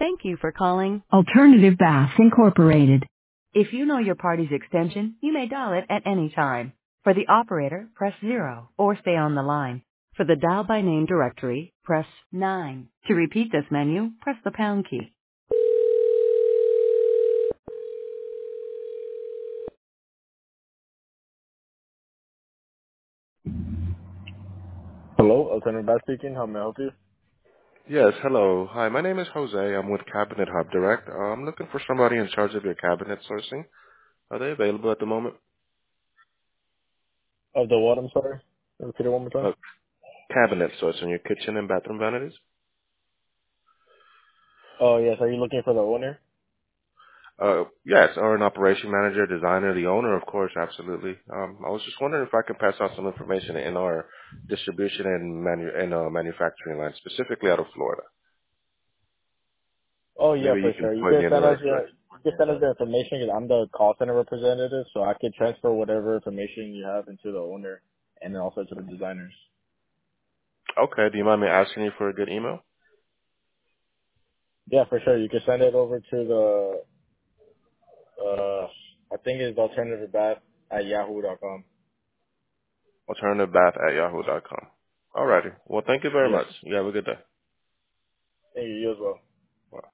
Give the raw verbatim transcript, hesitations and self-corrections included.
Thank you for calling Alternative Baths Incorporated. If you know your party's extension, you may dial it at any time. For the operator, press zero or stay on the line. For the dial by name directory, press nine. To repeat this menu, press the pound key. Hello, Alternative Bath speaking. How may I help you? Yes, hello. Hi, my name is Jose. I'm with Cabinet Hub Direct. Uh, I'm looking for somebody in charge of your cabinet sourcing. Are they available at the moment? Of the what? I'm sorry. Repeat it one more time. Uh, cabinet sourcing, your kitchen and bathroom vanities? Oh yes. Are you looking for the owner? Uh, yes, or an operation manager, designer, the owner, of course, absolutely. Um, I was just wondering if I could pass out some information in our distribution and, manu- and uh, manufacturing line, specifically out of Florida. Oh yeah, Maybe you for can sure. You point can me in the send us right your direction. you can send us the information 'cause I'm the call center representative, so I could transfer whatever information you have into the owner and then also to the designers. Okay, do you mind me asking you for a good email? Yeah, for sure. You can send it over to the uh I think it's alternative bath at yahoo dot com. Alternativebath at yahoo dot com. Alrighty. Well, thank you very Yes. much. You have a good day. Thank you. You as well.